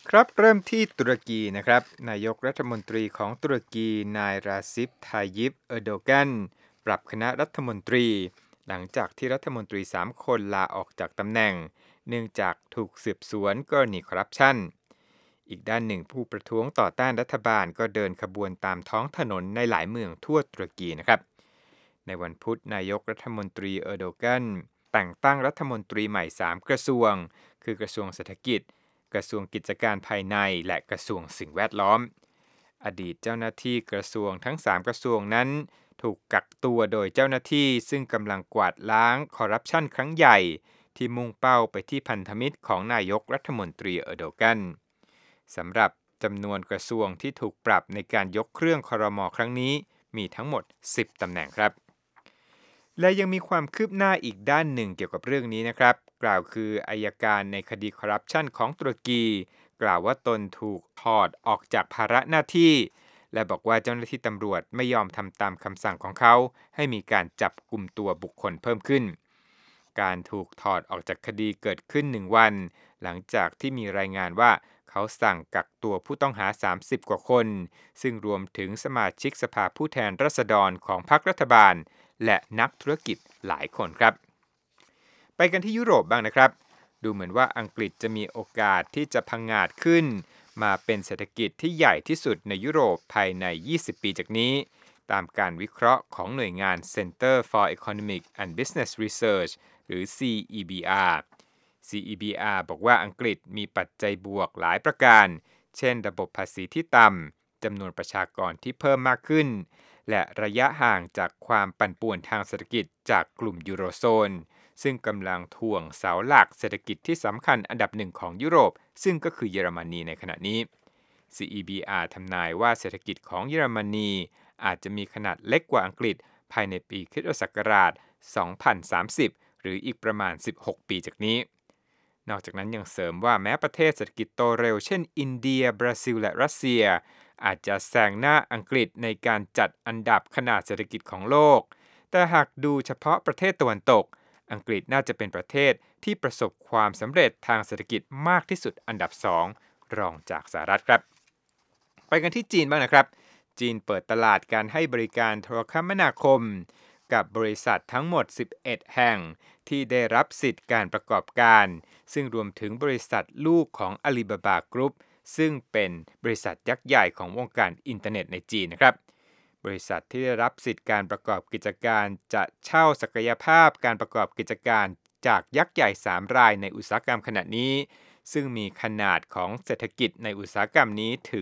ครับเริ่มที่ตุรกีนะครับนายกรัฐมนตรีของตุรกีนายราซิป ทายิป เออร์โดกันปรับคณะรัฐมนตรีหลังจากที่รัฐมนตรี3คนลาออกจากตำแหน่งเนื่องจากถูกสืบสวนกรณีคอร์รัปชันอีกด้านหนึ่งผู้ประท้วงต่อต้านรัฐบาลก็เดินขบวนตามท้องถนนในหลายเมืองทั่วตุรกีนะครับในวันพุธนายกรัฐมนตรีเออร์โดกันแต่งตั้งรัฐมนตรีใหม่3กระทรวงคือกระทรวงเศรษฐกิจกระทรวงกิจการภายในและกระทรวงสิ่งแวดล้อมอดีตเจ้าหน้าที่กระทรวงทั้ง3กระทรวงนั้นถูกกักตัวโดยเจ้าหน้าที่ซึ่งกำลังกวาดล้างคอร์รัปชันครั้งใหญ่ที่มุ่งเป้าไปที่พันธมิตรของนายกรัฐมนตรีเออร์โดกันสำหรับจำนวนกระทรวงที่ถูกปรับในการยกเครื่องครม.ครั้งนี้มีทั้งหมด10ตำแหน่งครับและยังมีความคืบหน้าอีกด้านหนึ่งเกี่ยวกับเรื่องนี้นะครับกล่าวคืออัยการในคดีคอร์รัปชันของตุรกีกล่าวว่าตนถูกถอดออกจากภาระหน้าที่และบอกว่าเจ้าหน้าที่ตำรวจไม่ยอมทำตามคำสั่งของเขาให้มีการจับกุมตัวบุคคลเพิ่มขึ้นการถูกถอดออกจากคดีเกิดขึ้น1วันหลังจากที่มีรายงานว่าเขาสั่งกักตัวผู้ต้องหา30กว่าคนซึ่งรวมถึงสมาชิกสภาผู้แทนราษฎรของพรรครัฐบาลและนักธุรกิจหลายคนครับไปกันที่ยุโรปบ้างนะครับดูเหมือนว่าอังกฤษจะมีโอกาสที่จะพังงาดขึ้นมาเป็นเศรษฐกิจที่ใหญ่ที่สุดในยุโรปภายใน20ปีจากนี้ตามการวิเคราะห์ของหน่วยงาน Center for Economic and Business Research หรือ CEBR บอกว่าอังกฤษมีปัจจัยบวกหลายประการเช่นระบบภาษีที่ต่ำจำนวนประชากรที่เพิ่มมากขึ้นและระยะห่างจากความปั่นป่วนทางเศรษฐกิจจากกลุ่มยูโรโซนซึ่งกำลังถ่วงเสาหลักเศรษฐกิจที่สำคัญอันดับหนึ่งของยุโรปซึ่งก็คือเยอรมนีในขณะนี้ CEBR ทำนายว่าเศรษฐกิจของเยอรมนีอาจจะมีขนาดเล็กกว่าอังกฤษภายในปีค.ศ. 2030 หรืออีกประมาณ16ปีจากนี้นอกจากนั้นยังเสริมว่าแม้ประเทศเศรษฐกิจโตเร็วเช่นอินเดียบราซิลและรัสเซียอาจจะแซงหน้าอังกฤษในการจัดอันดับขนาดเศรษฐกิจของโลกแต่หากดูเฉพาะประเทศตะวันตกอังกฤษน่าจะเป็นประเทศที่ประสบความสำเร็จทางเศรษฐกิจมากที่สุดอันดับ2รองจากสหรัฐครับไปกันที่จีนบ้างนะครับจีนเปิดตลาดการให้บริการโทรคมนาคมกับบริษัททั้งหมด11แห่งที่ได้รับสิทธิ์การประกอบการซึ่งรวมถึงบริษัทลูกของ Alibaba Group ซึ่งเป็นบริษัทยักษ์ใหญ่ของวงการอินเทอร์เน็ตในจีนนะครับบริษัทที่ได้รับสิทธิ์การประกอบกิจการจะเช่าศักยภาพการประกอบกิจการจากยักษ์ใหญ่3รายในอุตสาหกรรมขณะนี้ซึ่งมีขนาดของเศรษฐกิจในอุตสาหกรรมนี้ถึง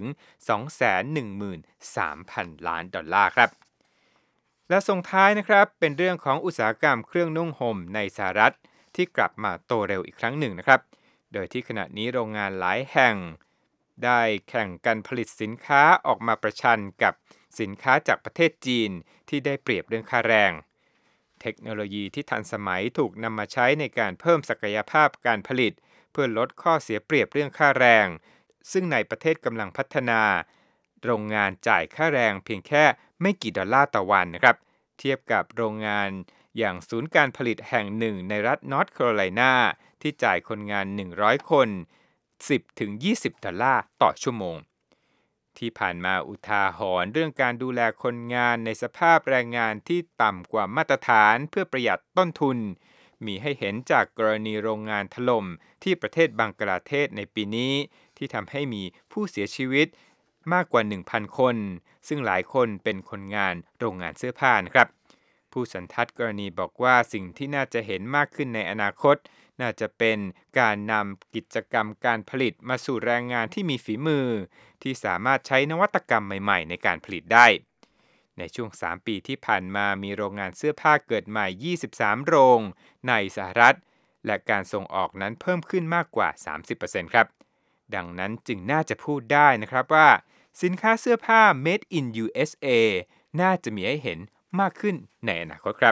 213,000 ล้านดอลลาร์ครับและส่งท้ายนะครับเป็นเรื่องของอุตสาหกรรมเครื่องนุ่งห่มในสหรัฐที่กลับมาโตเร็วอีกครั้งหนึ่งนะครับโดยที่ขณะนี้โรงงานหลายแห่งได้แข่งกันผลิตสินค้าออกมาประชันกับสินค้าจากประเทศจีนที่ได้เปรียบเรื่องค่าแรงเทคโนโลยีที่ทันสมัยถูกนำมาใช้ในการเพิ่มศักยภาพการผลิตเพื่อลดข้อเสียเปรียบเรื่องค่าแรงซึ่งในประเทศกำลังพัฒนาโรงงานจ่ายค่าแรงเพียงแค่ไม่กี่ดอลลาร์ต่อวันนะครับเทียบกับโรงงานอย่างศูนย์การผลิตแห่งหนึ่งในรัฐนอร์ทแคโรไลนาที่จ่ายคนงาน100คน10-20 ดอลลาร์ต่อชั่วโมงที่ผ่านมาอุทาหรณ์เรื่องการดูแลคนงานในสภาพแรงงานที่ต่ำกว่ามาตรฐานเพื่อประหยัดต้นทุนมีให้เห็นจากกรณีโรงงานถล่มที่ประเทศบังกลาเทศในปีนี้ที่ทำให้มีผู้เสียชีวิตมากกว่า 1,000 คนซึ่งหลายคนเป็นคนงานโรงงานเสื้อผ้านะครับผู้สันทัดกรณีบอกว่าสิ่งที่น่าจะเห็นมากขึ้นในอนาคตน่าจะเป็นการนำกิจกรรมการผลิตมาสู่แรงงานที่มีฝีมือที่สามารถใช้นวัตกรรมใหม่ๆในการผลิตได้ในช่วง3ปีที่ผ่านมามีโรงงานเสื้อผ้าเกิดใหม่23โรงในสหรัฐและการส่งออกนั้นเพิ่มขึ้นมากกว่า 30% ครับดังนั้นจึงน่าจะพูดได้นะครับว่าสินค้าเสื้อผ้า Made in USA น่าจะมีให้เห็นมากขึ้นในอนาคตครับ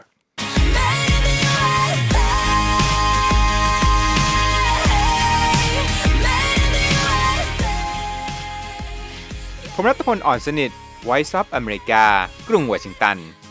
ผมรัตพล อ่อนสนิท Voice of America กรุงวอชิงตัน